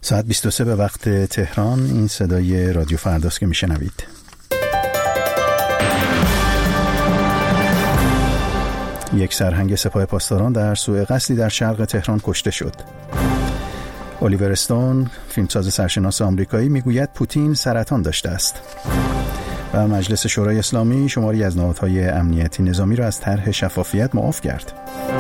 ساعت 23 به وقت تهران. این صدای رادیو فرداست که میشنوید. یک سرهنگ سپاه پاسداران در سوء قصدی در شرق تهران کشته شد. الیور استون، فیلمساز سرشناس آمریکایی، میگوید پوتین سرطان داشته است. و مجلس شورای اسلامی شماری از نهادهای امنیتی نظامی را از طرح شفافیت معاف کرد.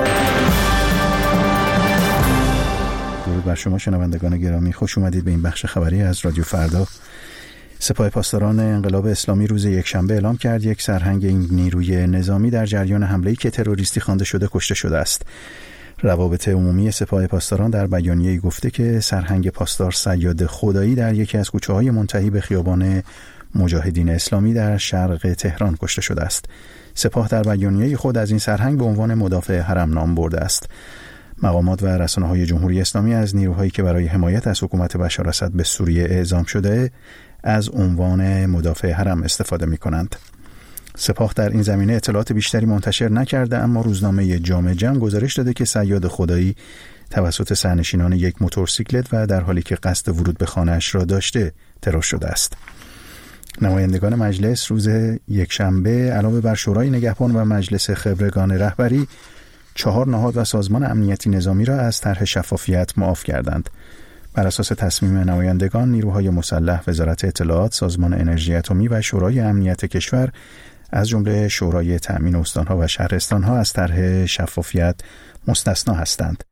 درود بر شما شنوندگان گرامی، خوش اومدید به این بخش خبری از رادیو فردا. سپاه پاسداران انقلاب اسلامی روز یکشنبه اعلام کرد یک سرهنگ این نیروی نظامی در جریان حمله‌ای که تروریستی خوانده شده کشته شده است. روابط عمومی سپاه پاسداران در بیانیه‌ای گفته که سرهنگ پاسدار صیاد خدایی در یکی از کوچه‌های منتهی به خیابان مجاهدین اسلامی در شرق تهران کشته شده است. سپاه در بیانیه خود از این سرهنگ به عنوان مدافع حرم نام برده است. مقامات و رسانه‌های جمهوری اسلامی از نیروهایی که برای حمایت از حکومت بشار اسد به سوریه اعزام شده از عنوان مدافع حرم استفاده می‌کنند. سپاه در این زمینه اطلاعات بیشتری منتشر نکرده، اما روزنامه جامعه جمع گزارش داده که صیاد خدایی توسط سرنشینان یک موتورسیکلت و در حالی که قصد ورود به خانه‌اش را داشته ترور شده است. نمایندگان مجلس روز یکشنبه علاوه بر شورای نگهبان و مجلس خبرگان رهبری 4 نهاد و سازمان امنیتی نظامی را از طرح شفافیت معاف کردند. بر اساس تصمیم نمایندگان، نیروهای مسلح، وزارت اطلاعات، سازمان انرژی اتمی و شورای امنیت کشور از جمله شورای تأمین استانها و شهرستانها از طرح شفافیت مستثنا هستند.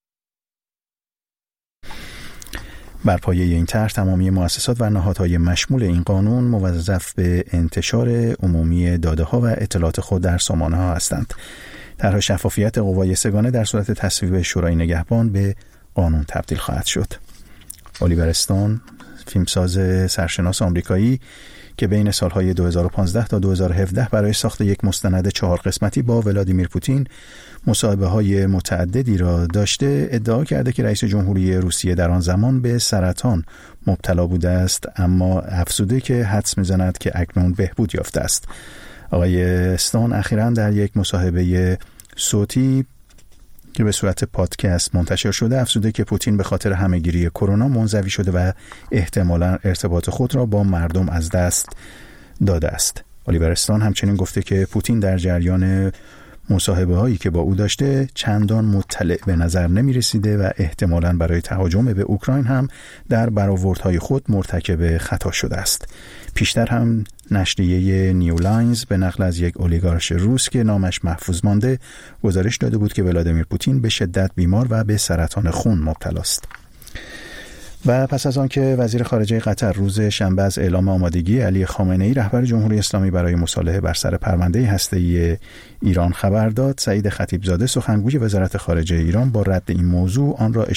بر پایه این طرح تمامی مؤسسات و نهادهای مشمول این قانون موظف به انتشار عمومی داده‌ها و اطلاعات خود در سامانه‌ها هستند. طرح شفافیت قوای سگانه در صورت تصویب شورای نگهبان به قانون تبدیل خواهد شد. الیور استون، فیلمساز سرشناس آمریکایی که بین سالهای 2015 تا 2017 برای ساخت یک مستند 4 قسمتی با ولادیمیر پوتین مصاحبه‌های متعددی را داشته، ادعا کرده که رئیس جمهوری روسیه در آن زمان به سرطان مبتلا بوده است، اما افزوده که حدس می‌زند که اکنون بهبود یافته است. آقای استون اخیراً در یک مصاحبه صوتی که به صورت پادکست منتشر شده افزوده که پوتین به خاطر همه‌گیری کرونا منزوی شده و احتمالاً ارتباط خود را با مردم از دست داده است. الیور استون همچنین گفته که پوتین در جریان مصاحبه هایی که با او داشته چندان مطلع به نظر نمی رسیده و احتمالاً برای تهاجم به اوکراین هم در برآوردهای خود مرتکب خطا شده است. پیشتر هم نشریه نیو لاینز به نقل از یک اولیگارش روس که نامش محفوظ مانده گزارش داده بود که ولادیمیر پوتین به شدت بیمار و به سرطان خون مبتلا است. و پس از آن که وزیر خارجه قطر روز شنبه از اعلام آمادگی علی خامنه‌ای رهبر جمهوری اسلامی برای مصالحه بر سر پرونده هسته‌ای ایران خبر داد، سعید خطیبزاده سخنگوی وزارت خارجه ایران با رد این موضوع آن را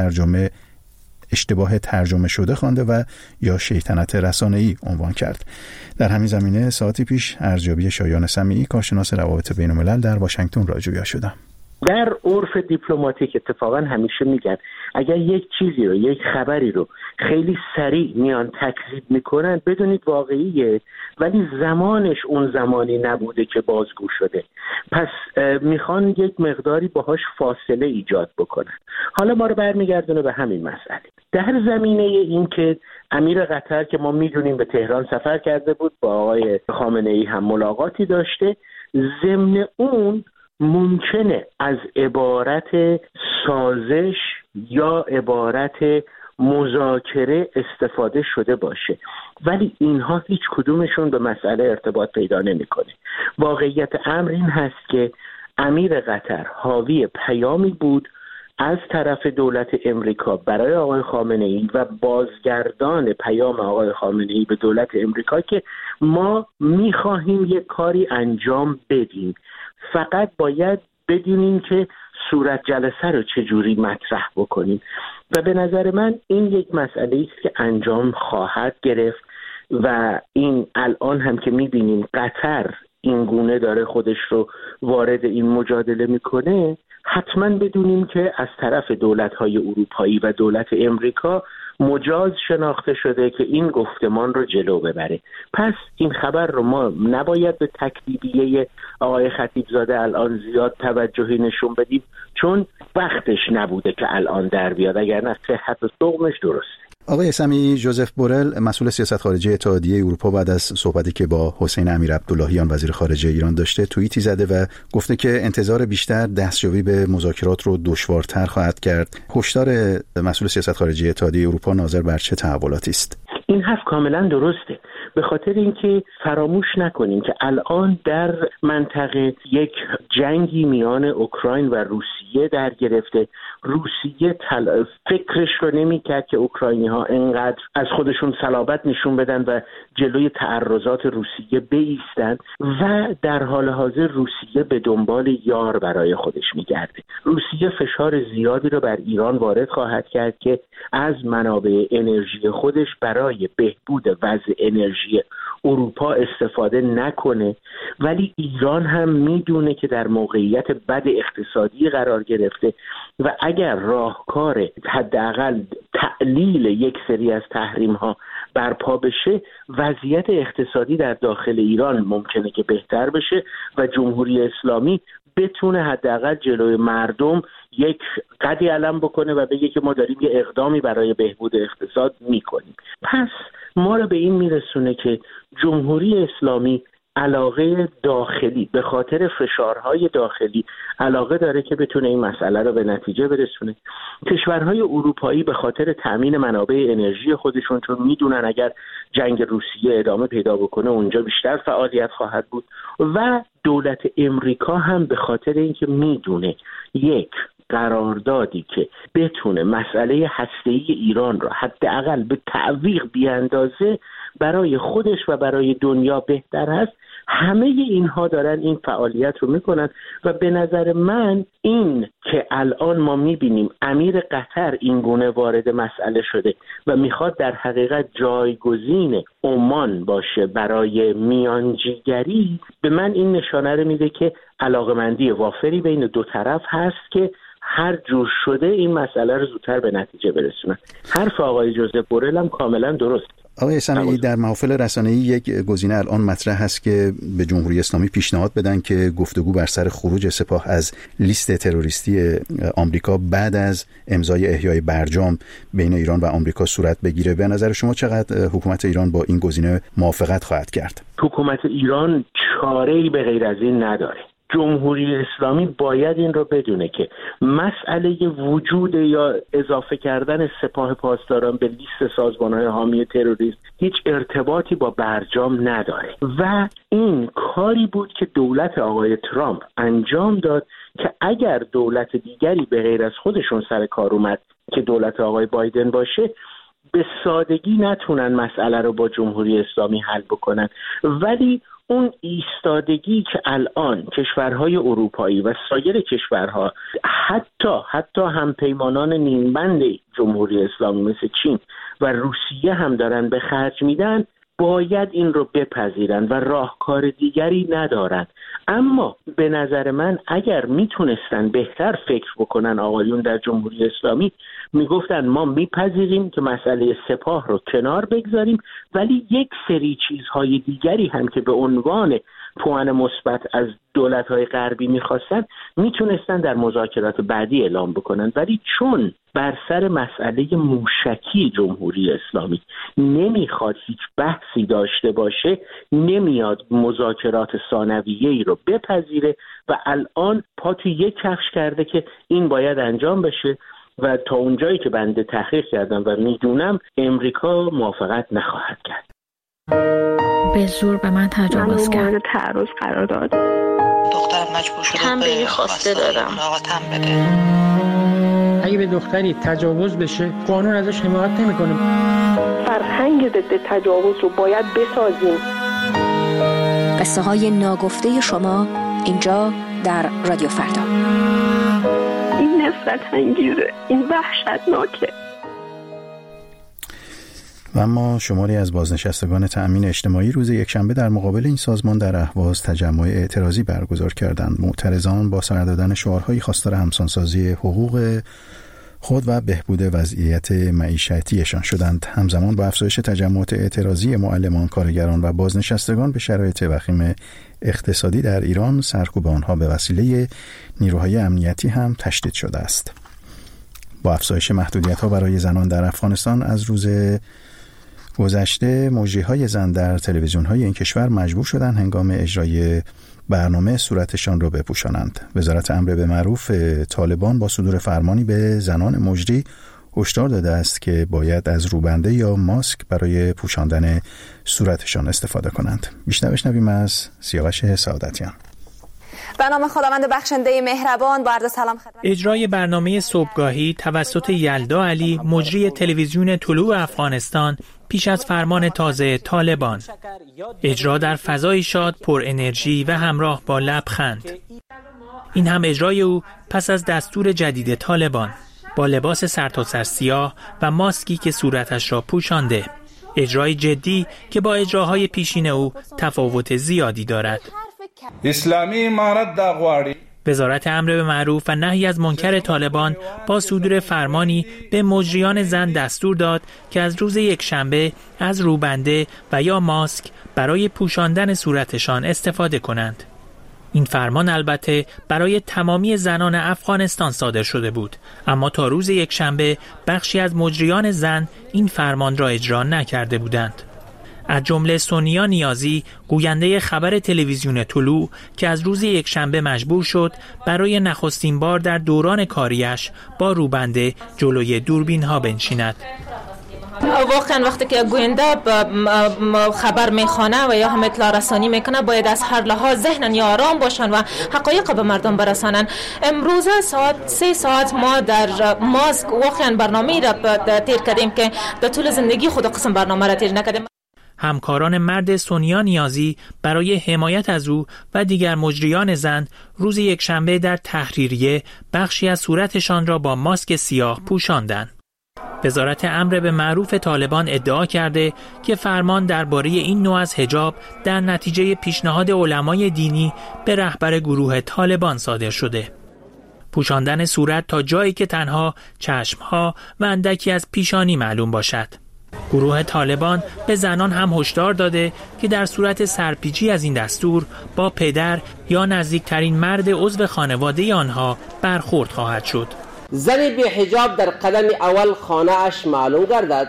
اشتباه ترجمه شده خوانده و یا شیطنت رسانه‌ای عنوان کرد. در همین زمینه ساعتی پیش ارزیابی شایان سمیعی، کارشناس روابط بین‌الملل در واشنگتن را جویا شدم. در عرف دیپلماتیک اتفاقا همیشه میگن اگر یک چیزی رو، یک خبری رو خیلی سریع میان تکذیب میکنن بدونید واقعیه، ولی زمانش اون زمانی نبوده که بازگو شده، پس میخوان یک مقداری باهاش فاصله ایجاد بکنن. حالا ما رو برمیگردونه به همین مسئله. در زمینه این که امیر قطر که ما میدونیم به تهران سفر کرده بود، با آقای خامنه‌ای هم ملاقاتی داشته، ضمن اون ممکنه از عبارت سازش یا عبارت مذاکره استفاده شده باشه، ولی اینها هیچ کدومشون به مسئله ارتباط پیدا نمی‌کنه. واقعیت امر این هست که امیر قطر حاوی پیامی بود از طرف دولت امریکا برای آقای خامنه‌ای و بازگردان پیام آقای خامنه‌ای به دولت امریکا که ما می‌خواهیم یک کاری انجام بدیم، فقط باید بدونیم که صورت جلسه رو چجوری مطرح بکنیم. و به نظر من این یک مسئله است که انجام خواهد گرفت و این الان هم که می‌بینیم قطر این گونه داره خودش رو وارد این مجادله میکنه، حتما بدونیم که از طرف دولت‌های اروپایی و دولت امریکا مجاز شناخته شده که این گفتمان رو جلو ببره. پس این خبر رو ما نباید به تکذیبیه آقای خطیبزاده الان زیاد توجهی نشون بدیم، چون وقتش نبوده که الان در بیاد، اگر نه صحت و سقمش درسته. آقای سمیعی، ژوزف بورل مسئول سیاست خارجی اتحادیه اروپا بعد از صحبتی که با حسین امیرعبداللهیان وزیر خارجه ایران داشته توییتی زده و گفته که انتظار بیشتر دستیابی به مذاکرات رو دشوارتر خواهد کرد. هشدار مسئول سیاست خارجی اتحادیه اروپا ناظر بر چه تحولاتی است؟ این حرف کاملا درسته، به خاطر اینکه فراموش نکنیم که الان در منطقه یک جنگی میان اوکراین و روسیه در گرفته. روسیه فکرش رو نمی‌کرد که اوکراینی‌ها انقدر از خودشون صلابت نشون بدن و جلوی تعرضات روسیه بایستن و در حال حاضر روسیه به دنبال یار برای خودش می‌گرده. روسیه فشار زیادی رو بر ایران وارد خواهد کرد که از منابع انرژی خودش برای بهبود وضع انرژی اروپا استفاده نکنه، ولی ایران هم میدونه که در موقعیت بد اقتصادی قرار گرفته و اگر راهکار حداقل تعلیل یک سری از تحریم ها برپا بشه، وضعیت اقتصادی در داخل ایران ممکنه که بهتر بشه و جمهوری اسلامی بتونه حداقل جلوی مردم یک قدی علم بکنه و بگه که ما داریم یه اقدامی برای بهبود اقتصاد میکنیم. پس ما رو به این میرسونه که جمهوری اسلامی علاقه داخلی به خاطر فشارهای داخلی علاقه داره که بتونه این مسئله رو به نتیجه برسونه. کشورهای اروپایی به خاطر تامین منابع انرژی خودشون، چون میدونن اگر جنگ روسیه ادامه پیدا بکنه اونجا بیشتر فعالیت خواهد بود، و دولت امریکا هم به خاطر اینکه میدونه یک قراردادی که بتونه مسئله هسته‌ای ایران را حداقل به تعویق بیاندازه برای خودش و برای دنیا بهتر است، همه اینها دارن این فعالیت رو میکنن و به نظر من این که الان ما میبینیم امیر قطر این گونه وارد مسئله شده و میخواد در حقیقت جایگزین عمان باشه برای میانجیگری، به من این نشانه رو میده که علاقمندی وافری بین دو طرف هست که هر جور شده این مسئله رو زودتر به نتیجه برسونن. حرف آقای جوزف بورل هم کاملا درست. آقای سمیعی، در محافل رسانه‌ای یک گزینه الان مطرح هست که به جمهوری اسلامی پیشنهاد بدن که گفتگو بر سر خروج سپاه از لیست تروریستی آمریکا بعد از امضای احیای برجام بین ایران و آمریکا صورت بگیره. به نظر شما چقدر حکومت ایران با این گزینه موافقت خواهد کرد؟ حکومت ایران چاره‌ای به غیر از این نداره. جمهوری اسلامی باید این رو بدونه که مسئله وجود یا اضافه کردن سپاه پاسداران به لیست سازمان‌های حامی تروریسم هیچ ارتباطی با برجام نداره و این کاری بود که دولت آقای ترامپ انجام داد که اگر دولت دیگری به غیر از خودشون سر کار اومد که دولت آقای بایدن باشه، به سادگی نتونن مسئله رو با جمهوری اسلامی حل بکنن. ولی اون ایستادگی که الان کشورهای اروپایی و سایر کشورها حتی همپیمانان نیمبند جمهوری اسلامی مثل چین و روسیه هم دارن به خرج میدن، باید این رو بپذیرن و راهکار دیگری ندارن. اما به نظر من اگر میتونستن بهتر فکر بکنن آقایون در جمهوری اسلامی، میگفتن ما میپذیریم که مسئله سپاه رو کنار بگذاریم، ولی یک سری چیزهای دیگری هم که به عنوان پوان مثبت از دولت‌های غربی می‌خواستن میتونستن در مذاکرات بعدی اعلام بکنن. ولی چون بر سر مسئله موشکی جمهوری اسلامی نمیخواد هیچ بحثی داشته باشه، نمیاد مذاکرات ثانویه‌ای رو بپذیره و الان پا تو یک کفش کرده که این باید انجام بشه و تا اونجایی که بنده تحقیق کردم و میدونم امریکا موافقت نخواهد کرد. به زور به من تجاوز کرد. من تعرض قرار داد. دخترم مجبور شده تنبیهی خواسته دادم. اگه به دختری تجاوز بشه قانون ازش حمایت نمیکنه. فرهنگ ضد تجاوز رو باید بسازیم. قصه های ناگفته شما اینجا در رادیو فردا. این نفرت انگیزه، این وحشتناکه. و اما شماری از بازنشستگان تأمین اجتماعی روز یکشنبه در مقابل این سازمان در اهواز تجمع اعتراضی برگزار کردند. معترضان با سر دادن شعارهای خواستار همسانسازی حقوق خود و بهبود وضعیت معیشتیشان شدند. همزمان با افزایش تجمعات اعتراضی معلمان، کارگران و بازنشستگان به شرایط وخیم اقتصادی در ایران، سرکوب آنها به وسیله نیروهای امنیتی هم تشدید شده است. با افزایش محدودیت‌ها برای زنان در افغانستان از روز گذشته، مجریهای زن در تلویزیون‌های این کشور مجبور شدند هنگام اجرای برنامه صورتشان را بپوشانند. وزارت امر به معروف طالبان با صدور فرمانی به زنان مجری هشدار داده است که باید از روبنده یا ماسک برای پوشاندن صورتشان استفاده کنند. بیشتر بشنویم از سیاوش سعادتیان. به نام خداوند بخشنده مهربان، با عرض سلام خدمت. اجرای برنامه صبحگاهی توسط یلدا علی، مجری تلویزیون طلوع افغانستان، پیش از فرمان تازه طالبان. اجرا در فضای شاد، پر انرژی و همراه با لبخند. این هم اجرای او پس از دستور جدید طالبان، با لباس سرتاسر سیاه و ماسکی که صورتش را پوشانده. اجرای جدی که با اجراهای پیشین او تفاوت زیادی دارد. اسلامی امارت داغواری. وزارت امر به معروف و نهی از منکر طالبان با صدور فرمانی به مجریان زن دستور داد که از روز یکشنبه از روبنده و یا ماسک برای پوشاندن صورتشان استفاده کنند. این فرمان البته برای تمامی زنان افغانستان صادر شده بود، اما تا روز یکشنبه بخشی از مجریان زن این فرمان را اجرا نکرده بودند. از جمله سونیا نیازی، گوینده خبر تلویزیون طلوع، که از روز یکشنبه مجبور شد برای نخستین بار در دوران کاریش با روبنده جلوی دوربین ها بنشیند. واقعا وقتی که گوینده خبر میخوانه و یا هم اطلاع رسانی میکنه، باید از هر لحاظ ذهنن یا آرام باشن و حقایق به مردم برسانن. امروز ساعت 3 ما در ماسک واقعا برنامه را تیر کردیم که در طول زندگی خود قسم برنامه را تیر نکردیم. همکاران مرد سونیا نیازی برای حمایت از او و دیگر مجریان زن روز یکشنبه در تحریریه بخشی از صورتشان را با ماسک سیاه پوشاندند. وزارت امر به معروف طالبان ادعا کرده که فرمان درباره این نوع از حجاب در نتیجه پیشنهاد علمای دینی به رهبر گروه طالبان صادر شده. پوشاندن صورت تا جایی که تنها چشمها و اندکی از پیشانی معلوم باشد. گروه طالبان به زنان هم هشدار داده که در صورت سرپیچی از این دستور با پدر یا نزدیکترین مرد عضو خانواده آنها برخورد خواهد شد. زنی بی حجاب در قدم اول خانه اش معلوم گردد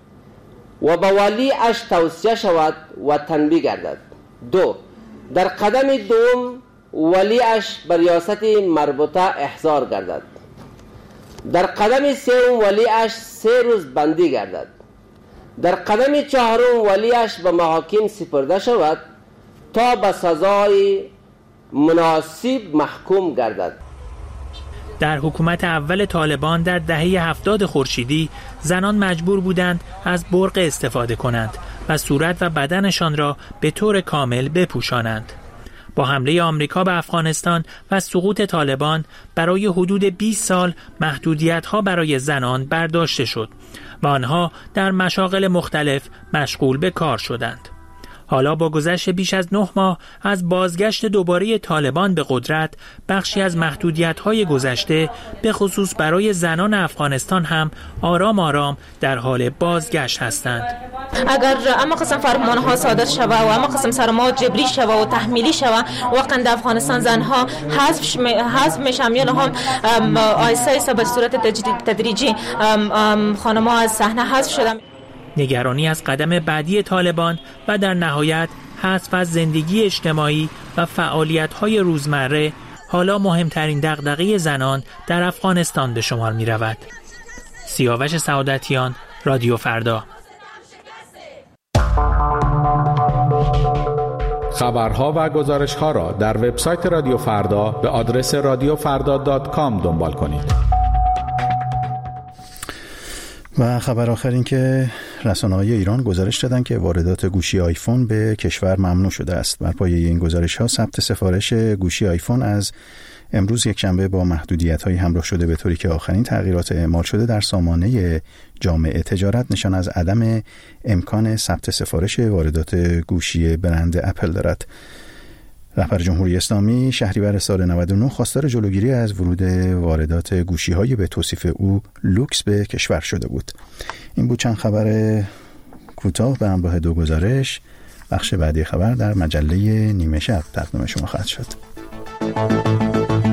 و به ولی اش توصیه شود و تنبیه گردد. 2. در قدم دوم ولی اش بر ریاست مربوطه احضار گردد. در قدم سوم ولی اش 3 روز بندی گردد. در قدم 4 ولی اش به محاکم سپرده شود تا به سزای مناسب محکوم گردد. در حکومت اول طالبان در دهه 70 خورشیدی زنان مجبور بودند از برق استفاده کنند و صورت و بدنشان را به طور کامل بپوشانند. با حمله آمریکا به افغانستان و سقوط طالبان برای حدود 20 سال محدودیت‌ها برای زنان برداشته شد و آنها در مشاغل مختلف مشغول به کار شدند. حالا با گذشت بیش از 9 ماه از بازگشت دوباره طالبان به قدرت، بخشی از محدودیت‌های گذشته به خصوص برای زنان افغانستان هم آرام آرام در حال بازگشت هستند. اگر اما قسم فرمانها صادر شود و اما قسم سرمایه جبری شود و تحمیلی شود، واقعا در افغانستان زنها حذف میشن یا هم آیسته به صورت تدریجی خانم‌ها از صحنه حذف شدن. نگرانی از قدم بعدی طالبان و در نهایت حذف از زندگی اجتماعی و فعالیت‌های روزمره حالا مهمترین دغدغه زنان در افغانستان به شمار می‌رود. سیاوش سعادتیان، رادیو فردا. خبرها و گزارش‌ها را در وبسایت رادیو فردا به آدرس radiofarda.com دنبال کنید. و خبر آخر این که رسانه‌های ایران گزارش دادند که واردات گوشی آیفون به کشور ممنوع شده است. بر پایه این گزارش‌ها ثبت سفارش گوشی آیفون از امروز یکشنبه با محدودیت‌های همراه شده، به طوری که آخرین تغییرات اعمال شده در سامانه جامعه تجارت نشان از عدم امکان ثبت سفارش واردات گوشی برند اپل دارد. رهبر جمهوری اسلامی شهریور سال 99 خواستار جلوگیری از ورود واردات گوشی‌های به توصیف او لوکس به کشور شده بود. این بود چند خبر کوتاه به همراه 2 گزارش. بخش بعدی خبر در مجله نیمه شب تقدیم شما خواهد شد.